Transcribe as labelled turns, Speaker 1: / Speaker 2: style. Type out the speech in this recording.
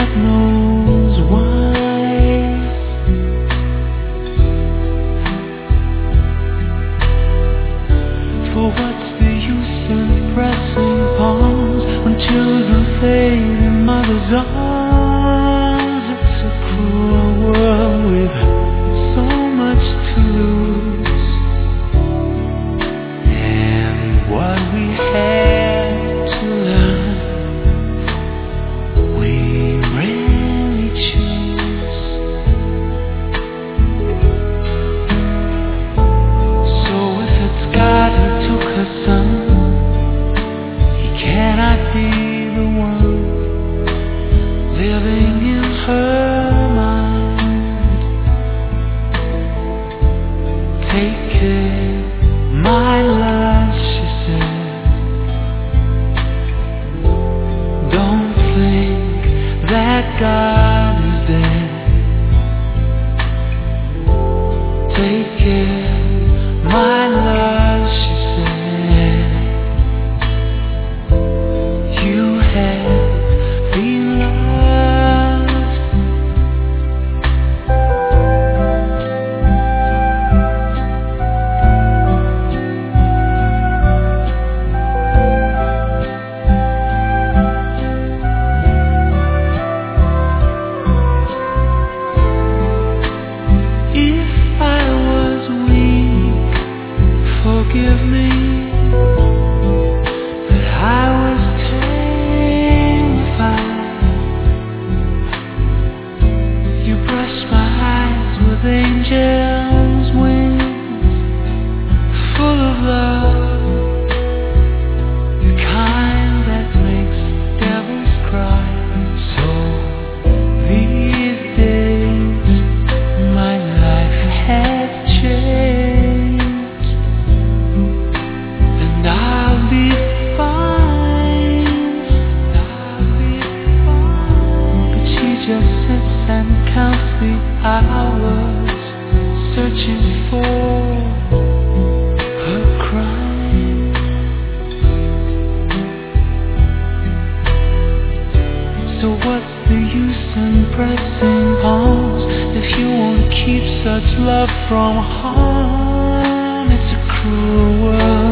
Speaker 1: God knows why. For what's the use in pressing pawns when children fade in mother's arms? It's a cruel world with so much to lose, and what we had to learn we rarely choose. So if it's God who took her son, he cannot be the one living in her mind. Take care, my love, she said. Don't think that God is dead. Take care, my love, she said. You have been loved. If I was weak, forgive me, but I was terrified. You brushed my eyes with angels' wings, full of love, the kind that makes devils cry. So these days my life has changed, and I'll be fine. But she just sits and counts the hours, searching for her crime. So what's the use in pressing pawns if you won't keep such love from harm? It's a cruel world.